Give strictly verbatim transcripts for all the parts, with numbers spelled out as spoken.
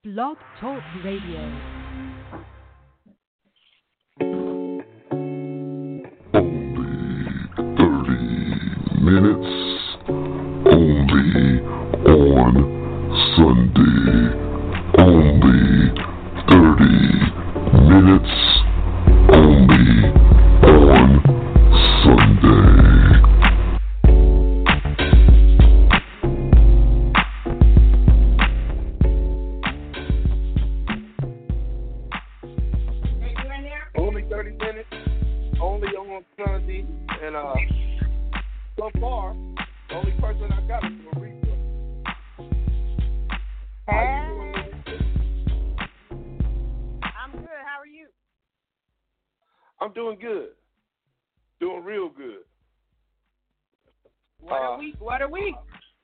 Blog Talk Radio. Minutes only on Sunday. Only thirty minutes only on Sunday. Only thirty minutes, only on Sunday, and uh. So far, the only person I got is Marisa. Hey. I'm good. How are you? I'm doing good. Doing real good. What uh, a week. What a week.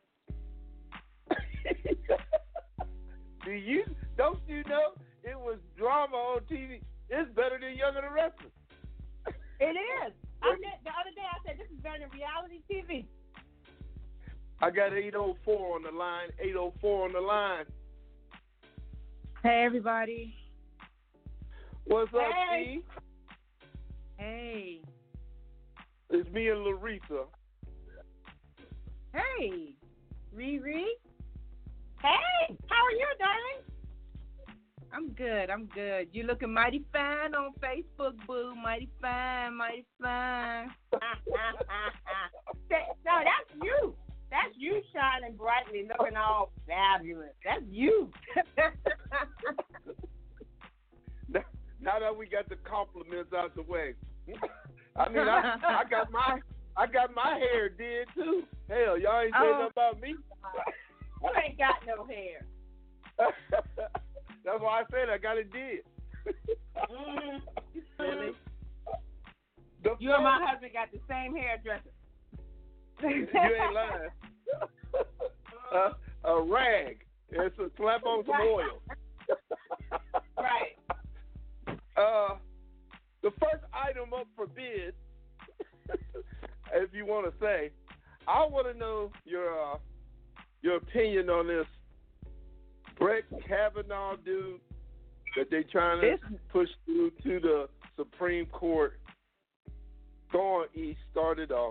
Do you, don't you know it was drama on T V? It's better than Young and the Restless. It is. I said, the other day I said this is better than reality T V. I got eight oh four on the line. eight oh four on the line. Hey, everybody. What's up, Hey. Steve? Hey. It's me and Larissa. Hey. Riri. Hey, how are you, darling? I'm good. I'm good. You looking mighty fine on Facebook, boo. Mighty fine. Mighty fine. That- no, that's you. That's you shining brightly, looking all fabulous. That's you. Now now that we got the compliments out the way, I mean, I, I got my I got my hair did too. Hell, y'all ain't saying Oh. nothing about me. You ain't got no hair. That's why I said I got it did. Mm-hmm. The You and my first- husband got the same hairdresser. You ain't lying. uh, a rag. It's a slap on some oil. Right. Uh, the first item up for bid, if you want to say, I want to know your uh, your opinion on this Brett Kavanaugh dude that they trying to This- push through to the Supreme Court. Thorn East started off.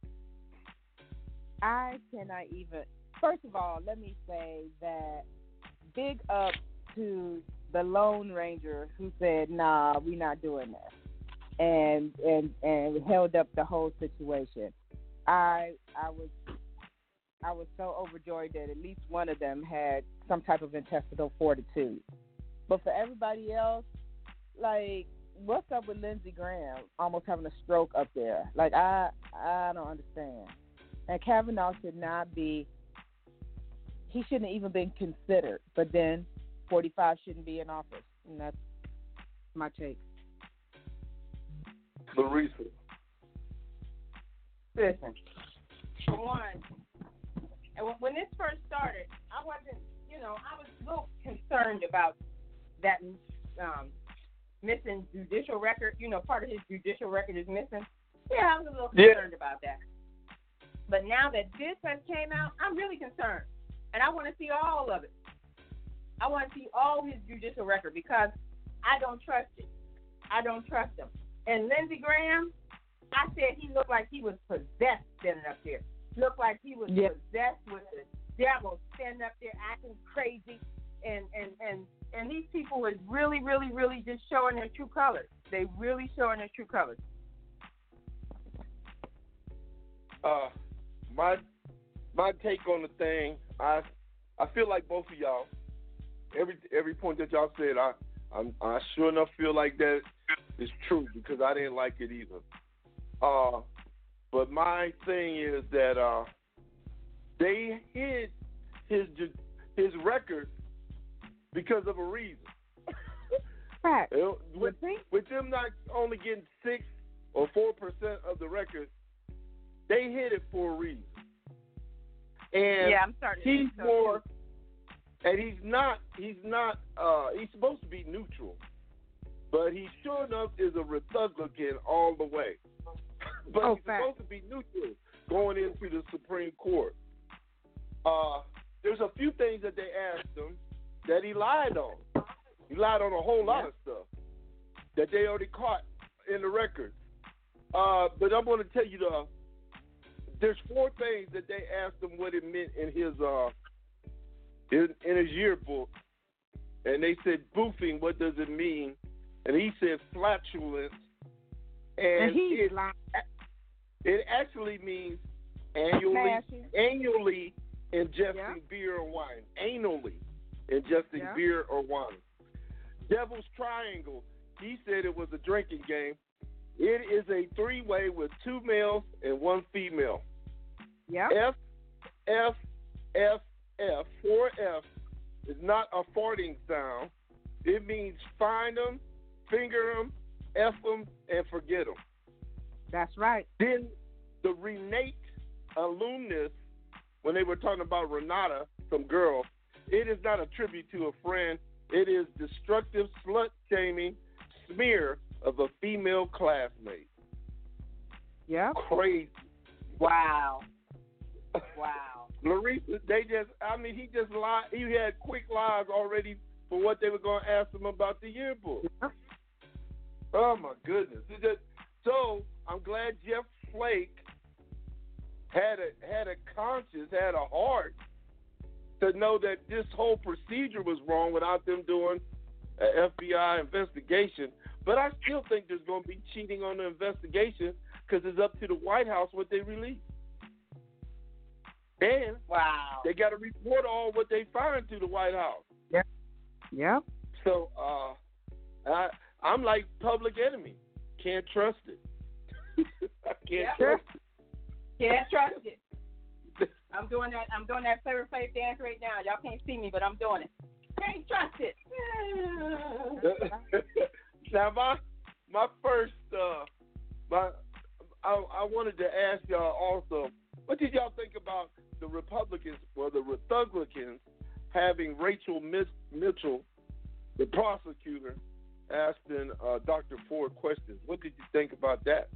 I cannot even. First of all, let me say that big up to the Lone Ranger who said, "Nah, we're not doing that," and and and held up the whole situation. I I was I was so overjoyed that at least one of them had some type of intestinal fortitude. But for everybody else, like, what's up with Lindsey Graham almost having a stroke up there? Like, I I don't understand. And Kavanaugh should not be, he shouldn't even been considered. But then forty-five shouldn't be in office. And that's my take. Larissa. Listen, for one, and when, when this first started, I wasn't, you know, I was a little concerned about that um, missing judicial record. You know, part of his judicial record is missing. Yeah, I was a little Yeah. concerned about that. But now that this has came out, I'm really concerned. And I want to see all of it. I want to see all his judicial record because I don't trust it. I don't trust him. And Lindsey Graham, I said he looked like he was possessed standing up there. Looked like he was Yep. possessed with the devil standing up there acting crazy. And, and, and, and these people is really, really, really just showing their true colors. They really showing their true colors. Uh, my my take on the thing, I I feel like both of y'all. Every every point that y'all said, I I'm, I sure enough feel like that is true because I didn't like it either. Uh, but my thing is that uh, they hid his ju- his record because of a reason. Right. with, with them not only getting six or four percent of the record, they hit it for a reason. And Yeah, I'm starting to he's think so, more, too. and he's not, he's not, uh, he's supposed to be neutral, but he sure enough is a Republican all the way. But Oh, he's fact. supposed to be neutral going into the Supreme Court. Uh, there's a few things that they asked him, that he lied on. He lied on a whole lot Yeah. of stuff that they already caught in the record. Uh, but I'm going to tell you the there's four things that they asked him what it meant in his uh in, in his yearbook, and they said boofing. What does it mean? And he said flatulence, and, And he's it, lying. it actually means annually Smashing. annually ingesting Yeah. beer or wine. Annually ingesting Yeah. beer or wine. Devil's Triangle. He said it was a drinking game. It is a three-way with two males and one female. Yeah. F, F, F, F. Four F is not a farting sound. It means find them, finger them, F them, and forget them. That's right. Then the Renate alumnus, when they were talking about Renata, some girl, it is not a tribute to a friend. It is destructive slut-shaming smear of a female classmate. Yeah. Crazy. Wow. Wow. Larissa, they just, I mean, he just lied. He had quick lies already for what they were going to ask him about the yearbook. Yeah. Oh, my goodness. It just, so I'm glad Jeff Flake had a, had a conscience, had a heart to know that this whole procedure was wrong without them doing an F B I investigation. But I still think there's going to be cheating on the investigation because it's up to the White House what they release. And Wow. they got to report all what they find to the White House. Yeah. So uh, I, I'm like Public Enemy. Can't trust it. I can't Yeah. trust it. Can't trust it. I'm doing that. I'm doing that Flavor Flav dance right now. Y'all can't see me, but I'm doing it. Can't trust it. Now my my first uh, my I, I wanted to ask y'all also, what did y'all think about the Republicans or the Republicans having Rachel Mitchell, the prosecutor, asking uh, Doctor Ford questions? What did you think about that,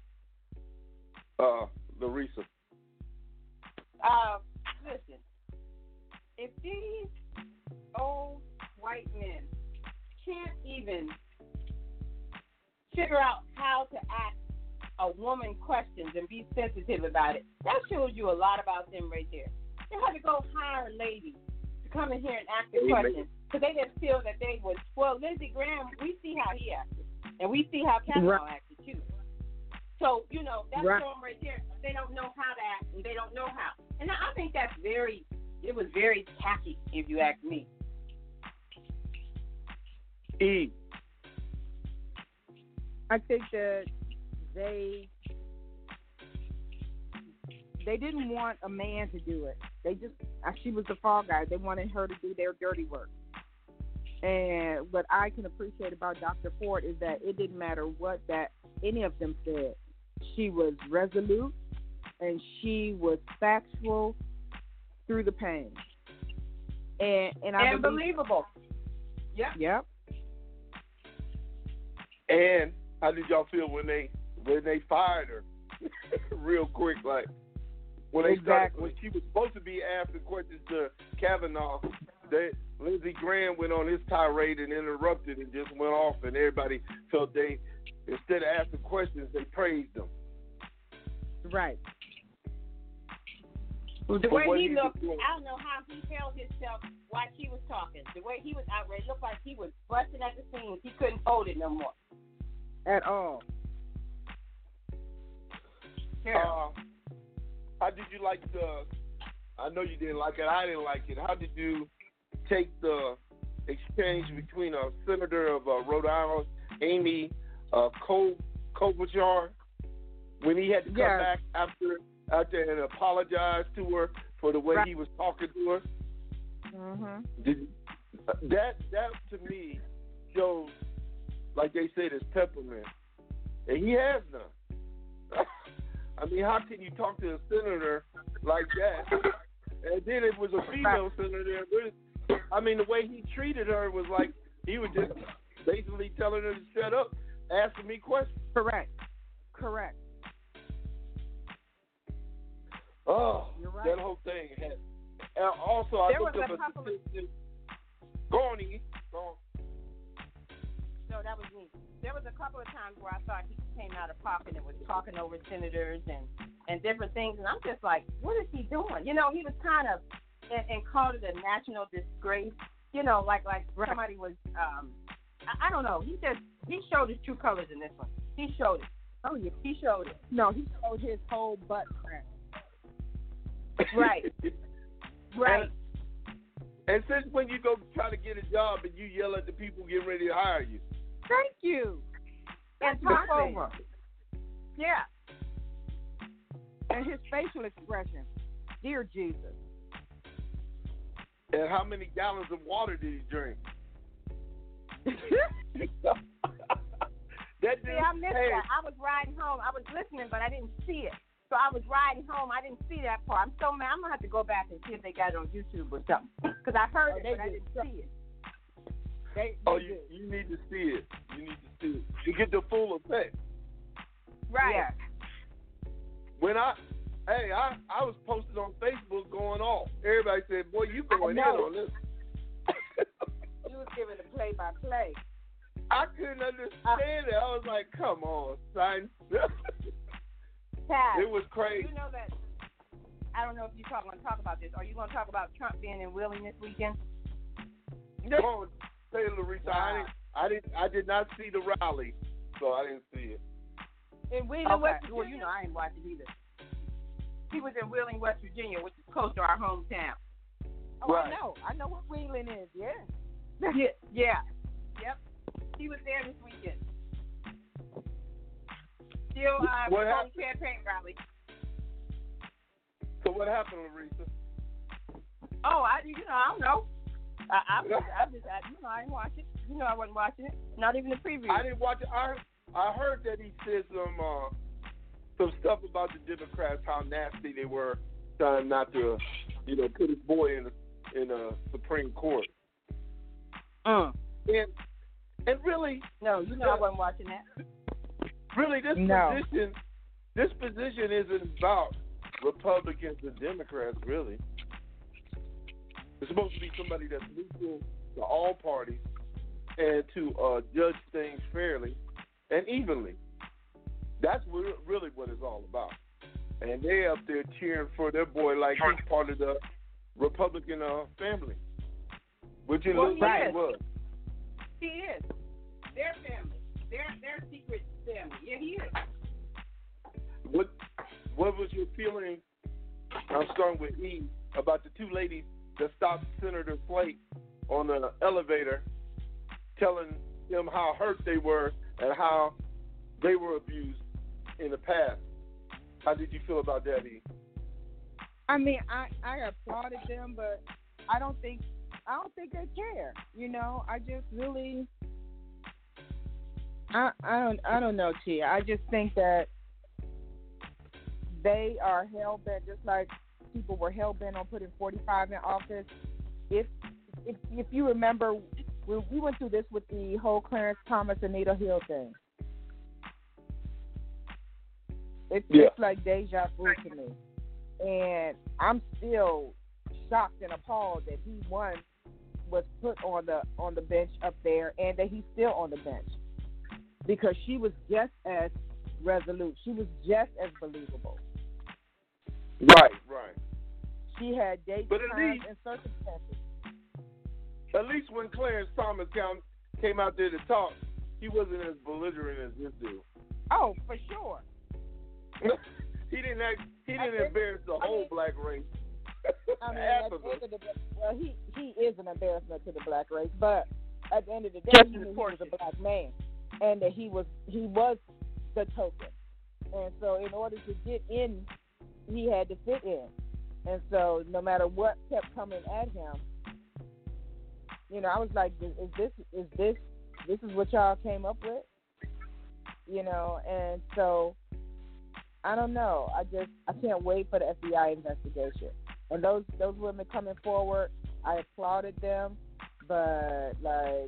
uh, Larissa? Uh, listen, if these old white men can't even figure out how to ask a woman questions and be sensitive about it, that shows you a lot about them right there. They had to go hire a lady to come in here and ask the Amen. questions because they didn't feel that they would. Well, Lindsey Graham, we see how he acted, and we see how Kavanaugh Right. acted too. So, you know, that's Right. them right there. They don't know how to act, and they don't know how. And I think that's very, it was very tacky, if you ask me. E. I think that they they didn't want a man to do it. They just uh, she was the fall guy. They wanted her to do their dirty work. And what I can appreciate about Doctor Ford is that it didn't matter what that any of them said. She was resolute and she was factual through the pain. And and I believe, Unbelievable. Yeah. yep. And how did y'all feel when they when they fired her real quick? Like when they started, Exactly. when she was supposed to be asking questions to Kavanaugh, they Lindsey Graham went on his tirade and interrupted and just went off, and everybody felt they instead of asking questions, they praised them. Right. The For way what he he was looked, doing. I don't know how he held himself while she was talking. The way he was outraged, looked like he was busting at the seams. He couldn't hold it no more. At all. Terrible. Uh, how did you like the? I know you didn't like it. I didn't like it. How did you take the exchange between a senator of uh, Rhode Island, Amy uh, Klobuchar, when he had to come Yeah. back after after and apologize to her for the way Right. he was talking to her? Mhm. Did, that that to me shows, like they said, his temperament, and he has none. I mean, how can you talk to a senator like that? And then it was a female senator. I mean, the way he treated her was like he was just basically telling her to shut up, asking me questions. Correct. Correct. Oh, You're right. that whole thing had. And also, I There looked was up a a couple of- statistic. a couple of times where I thought he came out of pocket and was talking over senators and, and different things, and I'm just like, what is he doing? You know, he was kind of and, and called it a national disgrace. You know, like like right. somebody was. Um, I, I don't know. He just he showed his true colors in this one. He showed it. Oh yeah, he showed it. No, he showed his whole butt crack. Right. Right. And, and since when you go try to get a job and you yell at the people getting ready to hire you? Thank you. And talk over. Yeah. And his facial expression, dear Jesus. And how many gallons of water did he drink? That See, I missed hey. that. I was riding home. I was listening, but I didn't see it. So I was riding home. I didn't see that part. I'm so mad. I'm going to have to go back and see if they got it on YouTube or something. Because I heard oh, it, but I didn't see it. They, they oh, you, you need to see it. You need to see it. You get the full effect. Right. Yeah. When I, hey, I, I was posted on Facebook going off. Everybody said, boy, you going in on this. You was giving the play-by-play. I couldn't understand uh, it. I was like, come on, son. Taz, it was crazy. You know that, I don't know if you talk, want to talk about this. Are you going to talk about Trump being in Wheeling this weekend? Come on, say it, Larissa. Wow. I, didn't, I, didn't, I did not see the rally, so I didn't see it. In Wheeling, okay. West Virginia? Well, you know, I ain't watching either. He was in Wheeling, West Virginia, which is close to our hometown. Oh, right. I know. I know what Wheeling is, yeah. yeah. Yeah. Yep. He was there this weekend. Still uh, what on campaign rally. So what happened, Larissa? Oh, I you know I don't know. I I, just, I just I, you know I didn't watch it. You know I wasn't watching it. Not even the preview. I didn't watch it. I I heard that he said some uh, some stuff about the Democrats, how nasty they were, trying not to, you know, put his boy in the, in a Supreme Court. Mm. And and really, no, you know uh, I wasn't watching that. Really, this no. position, this position isn't about Republicans and Democrats. Really, it's supposed to be somebody that's neutral to all parties and to uh, judge things fairly and evenly. That's what, really what it's all about. And they up there cheering for their boy like he's part of the Republican uh, family, which it well, looks like he was. He is. Their family. Their their secret family. Yeah, he is. What what was your feeling, I'm starting with E, about the two ladies that stopped Senator Flake on the elevator telling him how hurt they were and how they were abused in the past? How did you feel about that, E? I mean, I, I applauded them, but I don't think I don't think they care. You know, I just really I I don't I don't know, Tia. I just think that they are hell bent, just like people were hell bent on putting forty-five in office. If if if you remember, we, we went through this with the whole Clarence Thomas, Anita Hill thing. It's yeah. just like deja vu to me, and I'm still shocked and appalled that he one was put on the on the bench up there, and that he's still on the bench, because she was just as resolute. She was just as believable. Right, right. She had dates, but at times, least, and circumstances. At least when Clarence Thomas came, came out there to talk, he wasn't as belligerent as this dude. Oh, for sure. he didn't act, he didn't I embarrass the I whole mean, black race. I mean, at the end of the day, well, he he is an embarrassment to the black race, but at the end of the day, Just he knew he was a black man, and that he was he was the token, and so in order to get in, he had to fit in, and so no matter what kept coming at him, you know, I was like, is, is this is this this is what y'all came up with, you know, and so I don't know. I just I can't wait for the F B I investigation. And those those women coming forward, I applauded them, but like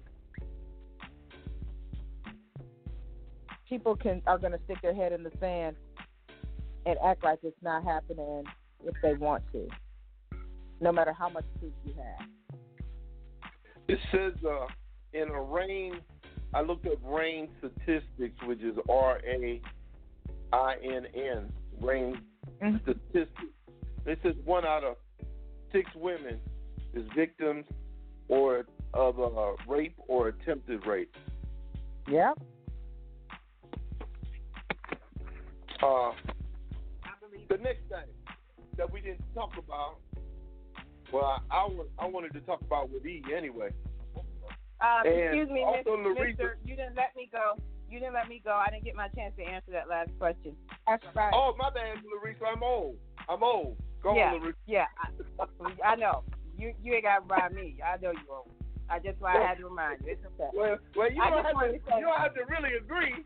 people can are gonna stick their head in the sand and act like it's not happening if they want to, no matter how much proof you have. It says uh, in a rain I looked up rain statistics, which is R A I N N, rain Mm-hmm. statistics. It says one out of six women is victims or of a rape or attempted rape. Yep. Uh, the next thing that we didn't talk about, well, I, I, wa- I wanted to talk about with E anyway. Um, And excuse me, also, Mister Larissa- Mister, you didn't let me go. You didn't let me go. I didn't get my chance to answer that last question. That's right. Oh, my bad, Larissa. I'm old. I'm old. Go yeah, on, Larissa. yeah. I, I know. You you ain't got to remind me. I know you old. I just why I had to remind you. It's okay. Well, well, you I don't just have to. wanted to say- You don't have to really agree.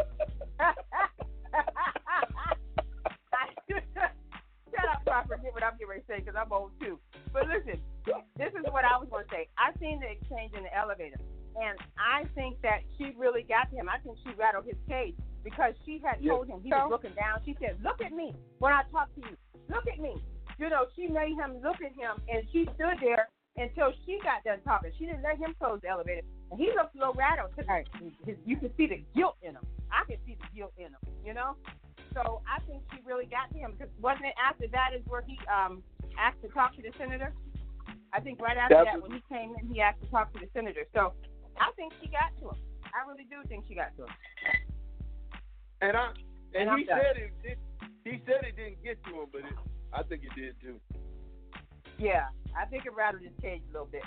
Shut up, so I forget what I'm getting ready to say because I'm old too. But listen, this is what I was going to say. I seen the exchange in the elevator, and I think that she really got to him. I think she rattled his cage because she had Yeah. told him he was looking down. She said, "Look at me when I talk to you. Look at me." You know, she made him look at him, and she stood there until she got done talking. She didn't let him close the elevator, and he looked a little rattled because you could see the guilt in him. I could see the guilt in him. You know. So I think she really got to him because wasn't it after that is where he um asked to talk to the senator? I think right after That's that when he came in, he asked to talk to the senator. So I think she got to him. I really do think she got to him. And I and, And he I'm said it, it. He said it didn't get to him, but it, I think it did too. Yeah, I think it rattled his cage a little bit.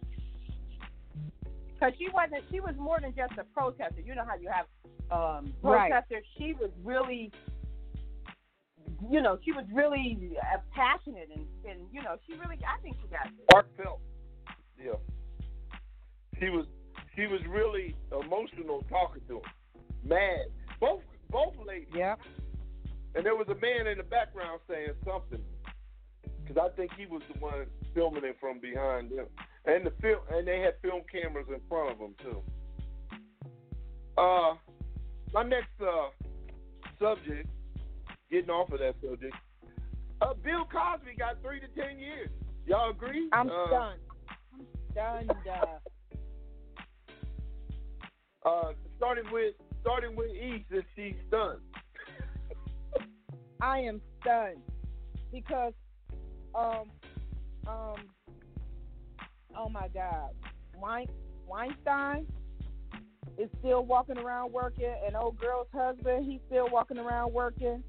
Because she wasn't. She was more than just a protester. You know how you have um, Right. protesters. She was really. You know, she was really uh, passionate and, and, you know, she really, I think she got it. Heartfelt. Yeah. She was she was really emotional talking to him. Mad. Both both ladies. Yep. And there was a man in the background saying something. Because I think he was the one filming it from behind them. And the film and they had film cameras in front of them too. Uh my next uh subject, getting off of that subject. Uh, Bill Cosby got three to ten years. Y'all agree? I'm uh, stunned. I'm stunned. Uh, Uh, starting with starting with E, since she's stunned. I am stunned because, um, um, oh my God, Wein- Weinstein is still walking around working, and old girl's husband, he's still walking around working.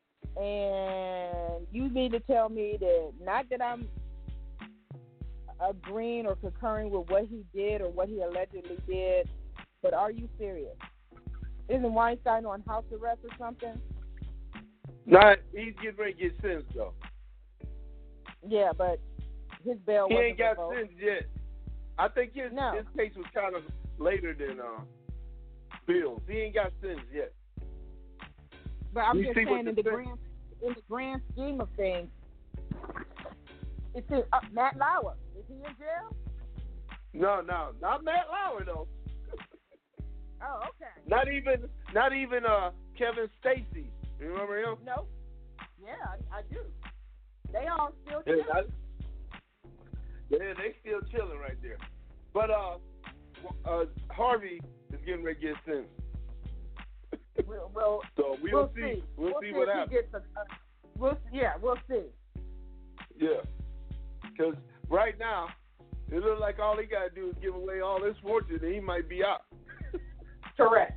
And you need to tell me that, not that I'm agreeing or concurring with what he did or what he allegedly did, but are you serious? Isn't Weinstein on house arrest or something? Not, he's getting ready to get sentenced though. Yeah, but his bail He wasn't ain't got revoked. sentenced yet. I think his No. his case was kind of later than uh, Bill's. He ain't got sentenced yet. But I'm You just see what saying, in the the sen- grand in the grand scheme of things, it's in, uh, Matt Lauer. Is he in jail? No, no, not Matt Lauer though. Oh, okay. Not even, not even uh Kevin Spacey. You remember him? No. Yeah, I, I do. They all still Yeah, chilling. I- yeah, they still chilling right there. But uh, uh, Harvey is getting ready to get sentenced. We'll, we'll, So we'll, we'll see. see. We'll, We'll see, see what if happens. he gets a, uh, we'll, yeah, we'll see. Yeah. Because right now, it looks like all he got to do is give away all his fortune, and he might be out. Correct.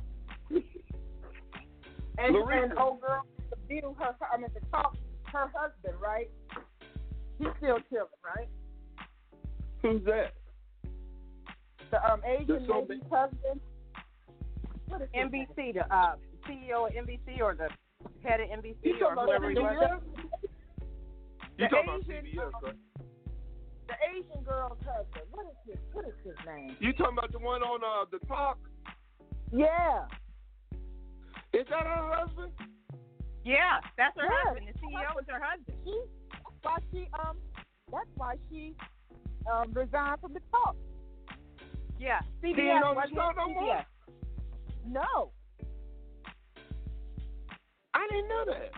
And, Larissa. And old girl, to view her, I mean, to talk her husband, right? He's still chilling, right? Who's that? The um, Asian There's so lady's husband. What is his N B name? C, the uh, C E O of N B C or the head of N B C You or talking about whoever he C B was. S? You The talking about Asian, C B S, uh, right? The Asian girl's husband. What is his? What is his name? You talking about the one on uh, the talk? Yeah. Is that her husband? Yeah, that's her Yeah. husband. The C E O is her husband. She. That's why she um. That's why she um resigned from the talk. Yeah, C B S She ain't on the wasn't show it? no C B more? S. No. I didn't know that.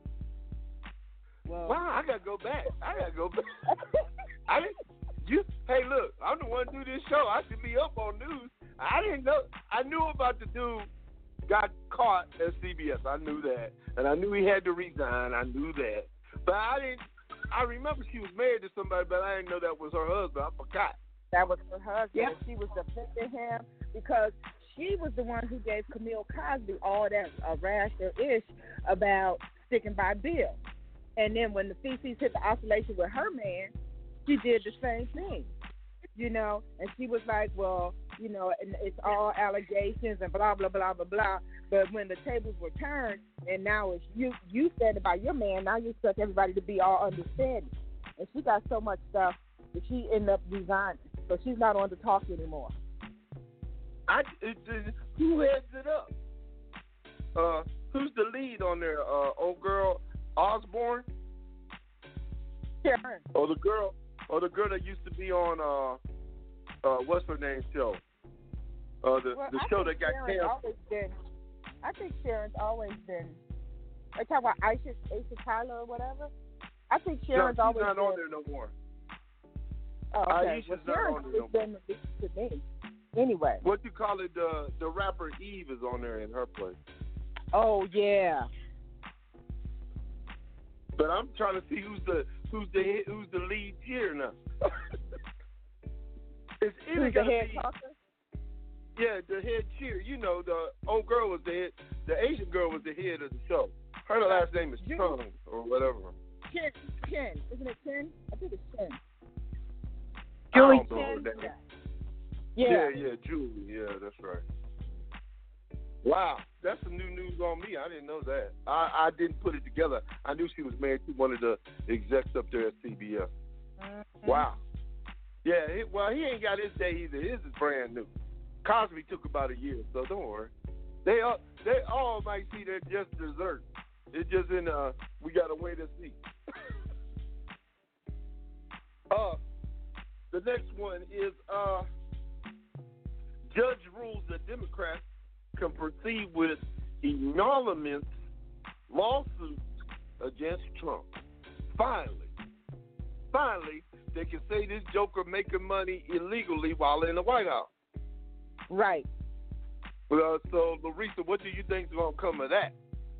Well. Wow, I gotta go back. I gotta go back. I didn't. You. Hey, look, I'm the one who do this show. I should be up on news. I didn't didn't know. I knew about the dude got caught at C B S. I knew that, and I knew he had to resign. I knew that, but I didn't. I remember she was married to somebody, but I didn't know that was her husband. I forgot. That was her husband. Yeah. And she was defending him because she was the one who gave Camille Cosby all that uh, rash or ish about sticking by Bill. And then when the feces hit the oscillation with her man, she did the same thing, you know. And she was like, well, you know, and it's all allegations and blah, blah, blah, blah, blah. But when the tables were turned and now it's you, you said about your man, now you expect everybody to be all understanding. And she got so much stuff that she ended up resigning. So she's not on the talk anymore. I, it, it, who heads it up? Uh, who's the lead on there? Uh, old girl Osborne? Sharon. Or the girl, or the girl that used to be on uh, uh, what's her name show? Uh, the Well, the I show think that got Sharon's canceled. always been. I think Sharon's always been. Are you talking about Aisha, Aisha Tyler or whatever? I think No, Sharon's she's always not been. on there no more. Oh, okay. Aisha's Well, not Sharon's on there no always been the least to me. Anyway. What you call it? The the rapper Eve is on there in her place. Oh yeah. But I'm trying to see who's the who's the who's the lead cheer now. It's either Who's the gonna head be talker? yeah the head cheer. You know the old girl was the head. The Asian girl was the head of the show. Her last name is Julie. Chung or whatever. Ken. Ken. Isn't it Ken? I think it's Ken. I Julie don't know her Chen? name. Yeah. Yeah, yeah, Julie. Yeah, that's right. Wow, that's some new news on me. I didn't know that. I, I didn't put it together. I knew she was married to one of the execs up there at C B S. Mm-hmm. Wow. Yeah, it, well, he ain't got his day either. His is brand new. Cosby took about a year, so don't worry. They all, they all might see they're just dessert. It's just in, uh, we got to wait and see. uh, the next one is, uh, judge rules that Democrats can proceed with enormous lawsuits against Trump. Finally, finally, they can say this joker making money illegally while in the White House. Right. Uh, so, Larissa, what do you think is going to come of that?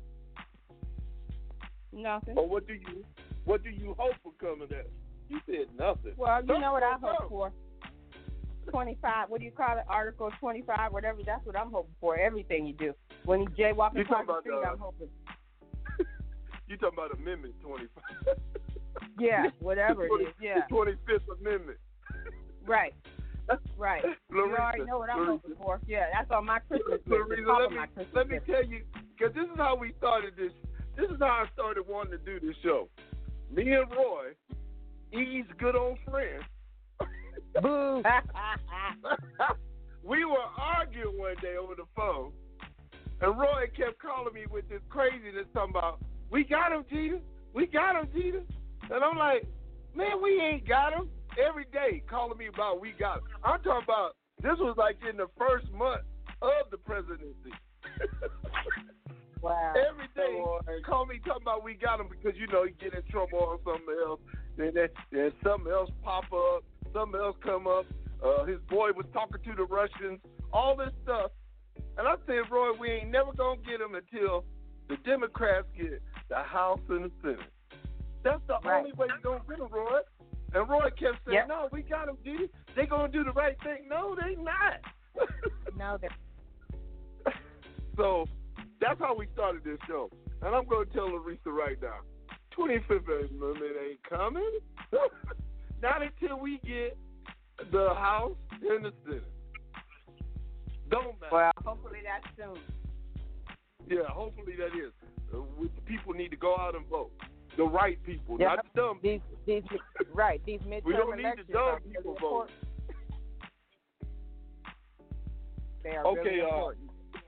Nothing. Or what do you what do you hope will come of that? You said nothing. Well, you know what I Don't hope for. Twenty-five. What do you call it? Article twenty-five, whatever. That's what I'm hoping for. Everything you do. When you jaywalking You across talking the about, street, uh, I'm hoping. You talking about Amendment twenty-five? Yeah, whatever it is. Yeah. The twenty-fifth Amendment. Right. Right. You Larissa, already know what I'm Larissa. hoping for. Yeah, that's on my Christmas list. Larissa, It's top let of me, my Christmas let me list. tell you, because this is how we started this. This is how I started wanting to do this show. Me and Roy, E's good old friend, Boo. we were arguing one day over the phone, and Roy kept calling me with this craziness talking about, we got him, Jeter. We got him, Jeter. And I'm like, man, we ain't got him. Every day calling me about we got him. I'm talking about, this was like in the first month of the presidency. Wow. Every day, call me talking about we got him because, you know, he get in trouble on something else. Then, then, then something else pop up. Something else come up. Uh, his boy was talking to the Russians. All this stuff. And I said, Roy, we ain't never going to get him until the Democrats get the House and the Senate. That's the Right. only way you're going to get him, Roy. And Roy kept saying, Yep. no, we got him, Didi. They going to do the right thing. No, they not. No, they're So that's how we started this show. And I'm going to tell Larissa right now, twenty-fifth Amendment ain't coming. Not until we get the House and the Senate. Don't matter. Well, hopefully that's soon. Yeah, hopefully that is. Uh, we, people need to go out and vote. The right people, Yep. not the dumb these these right these midterm We don't need the elections dumb are people really voting. important. They are Okay, really uh, important.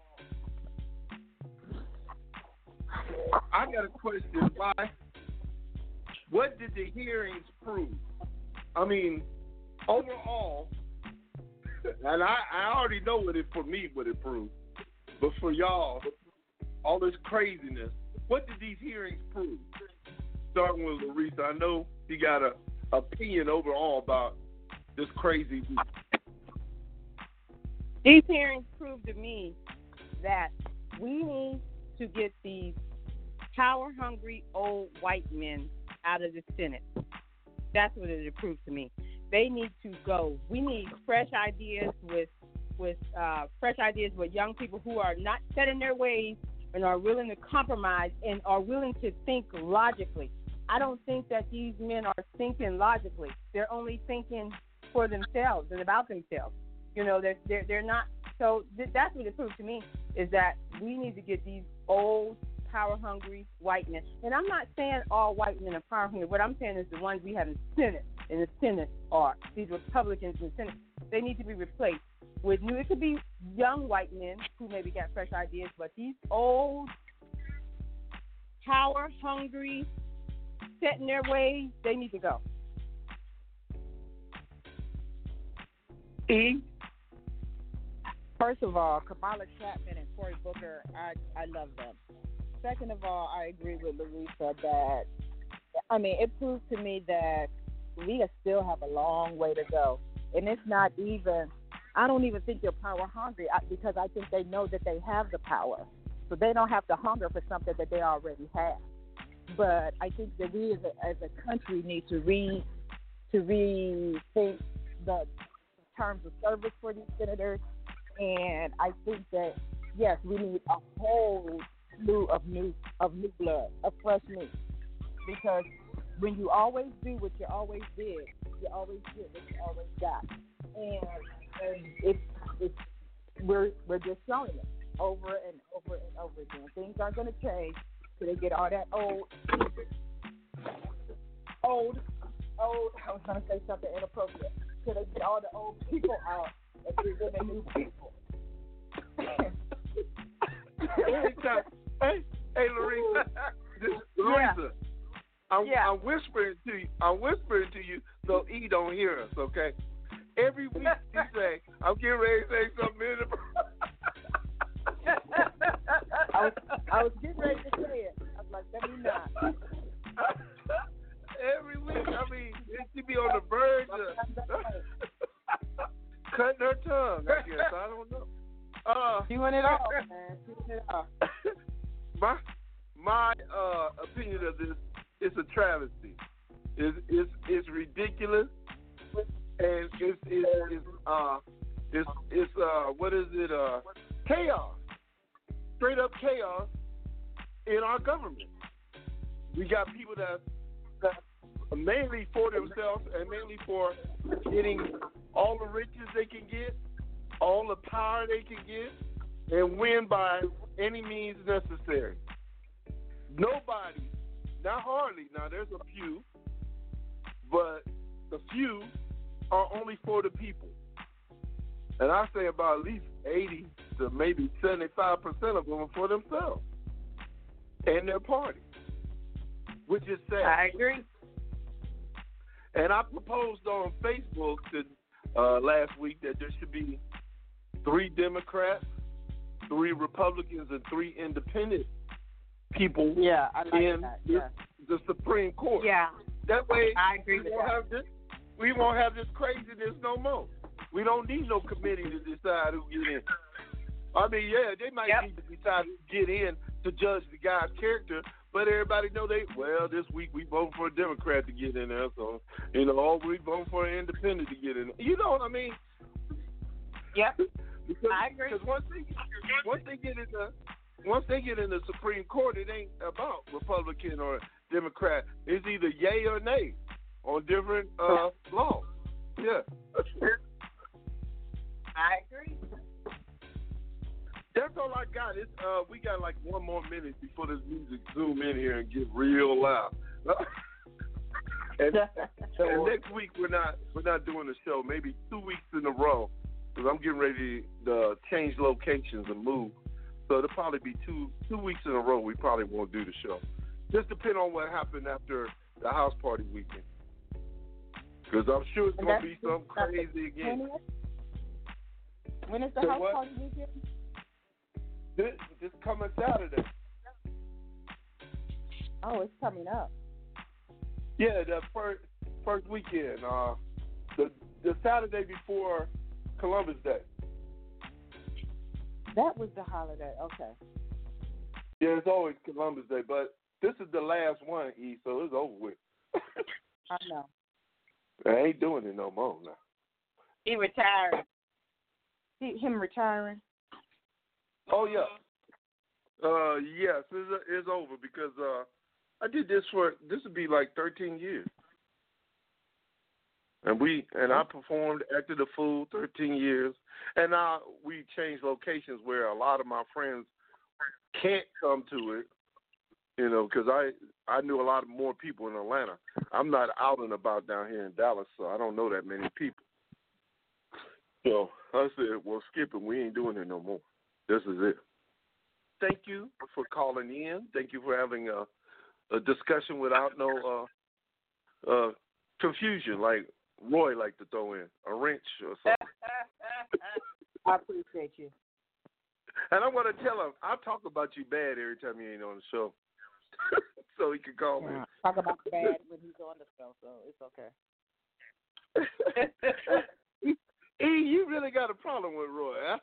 I got a question. Why? What did the hearings prove? I mean, overall, and I, I already know what it for me what it proved, but for y'all, all this craziness, what did these hearings prove? Starting with Larissa, I know you got a opinion overall about this crazy week. These hearings prove to me that we need to get these power-hungry old white men out of the Senate. That's what it proved to me. They need to go. We need fresh ideas with with uh, fresh ideas with young people who are not set in their ways and are willing to compromise and are willing to think logically. I don't think that these men are thinking logically. They're only thinking for themselves and about themselves. You know, they're they're, they're not. So th- that's what it proved to me, is that we need to get these old, power-hungry white men. And I'm not saying all white men are power-hungry. What I'm saying is the ones we have in the Senate, in the Senate are these Republicans in the Senate. They need to be replaced with new. It could be young white men who maybe got fresh ideas, but these old, power-hungry, set in their ways, they need to go. E? First of all, Kamala Chapman and Cory Booker, I, I love them. Second of all, I agree with Larissa that, I mean, it proves to me that we still have a long way to go. And it's not even, I don't even think they're power hungry because I think they know that they have the power. So they don't have to hunger for something that they already have. But I think that we as a, as a country need to re to rethink the terms of service for these senators. And I think that, yes, we need a whole slew of new of new blood, of fresh meat. Because when you always do what you always did, you always get what you always got. And, and it's, it's we're we're just showing it over and over and over again. Things aren't going to change till they get all that old, old, old. I was going to say something inappropriate. Till they get all the old people out and get rid of new people. Anytime. Hey, hey, Larissa. This is Larissa. Yeah. I'm, yeah. I'm whispering to you. I'm whispering to you so E don't hear us. Okay. Every week you say, "I'm getting ready to say something." In the... I was, I was getting ready to say it. I was like, "Let me not." Every week, I mean, she be on the verge of cutting her tongue. I guess I don't know. Uh, Doing it all, man. Doing it all. my my uh, opinion of this is a travesty. It's it's it's ridiculous, and it's it's, it's uh it's it's uh what is it uh chaos, straight up chaos in our government. We got people that that are mainly for themselves and mainly for getting all the riches they can get, all the power they can get, and win by any means necessary. Nobody, not hardly, now there's a few, but the few are only for the people. And I say about at least eighty to maybe seventy-five percent of them are for themselves and their party, which is sad. I agree. And I proposed on Facebook to, uh, last week that there should be three Democrats, three Republicans, and three independent people yeah, I like in that. the, Yeah. the Supreme Court. Yeah. That way, I agree we with won't that. have this. We won't have this craziness no more. We don't need no committee to decide who get in. I mean, yeah, they might Yep. need to decide who get in to judge the guy's character, but everybody know they, well, this week we vote for a Democrat to get in there, so, you know, all week vote for an independent to get in there. You know what I mean? Yep. Because, I agree. Because once they, once they get in the once they get in the Supreme Court, it ain't about Republican or Democrat. It's either yay or nay on different uh, laws. Yeah. I agree. That's all I got. It's, uh, we got like one more minute before this music zoom in here and get real loud. and, and next week we're not we're not doing the show. Maybe two weeks in a row because I'm getting ready to uh, change locations and move. So it'll probably be two two weeks in a row. We probably won't do the show. Just depend on what happened after the house party weekend. Because I'm sure it's going to be something crazy again. When is the So house what? party weekend? This, this coming Saturday. Oh, it's coming up. Yeah, the first first weekend. Uh, the the Saturday before Columbus Day. That was the holiday. Okay. Yeah, it's always Columbus Day, but this is the last one, E, so it's over with. I know. I ain't doing it no more now. He retired. He, him retiring. Oh yeah. Uh, yes, it's, it's over because uh, I did this for this would be like thirteen years, and we and I performed Acted the Fool thirteen years, and now we changed locations where a lot of my friends can't come to it, you know, because I I knew a lot of more people in Atlanta. I'm not out and about down here in Dallas, so I don't know that many people. So I said, well, skip it. We ain't doing it no more. This is it. Thank you for calling in. Thank you for having a, a discussion without no uh, uh, confusion, like Roy liked to throw in, a wrench or something. I appreciate you. And I want to tell him, I talk about you bad every time you ain't on the show. So he can call me. Yeah, talk about bad when he's on the show, so it's okay. E, you really got a problem with Roy, huh?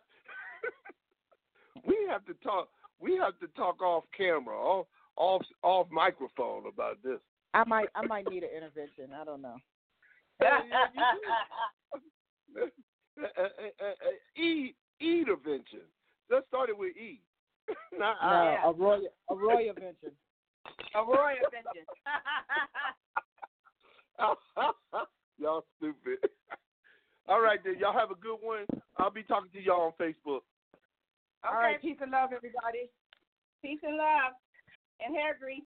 We have to talk. We have to talk off camera, off off off microphone about this. I might I might need an intervention. I don't know. E E intervention. Let's start it with E. No, a Roy a Roy intervention. A Roy intervention. Y'all stupid. All right, then. Y'all have a good one. I'll be talking to y'all on Facebook. All right, peace and love, everybody. Peace and love. And hair grease.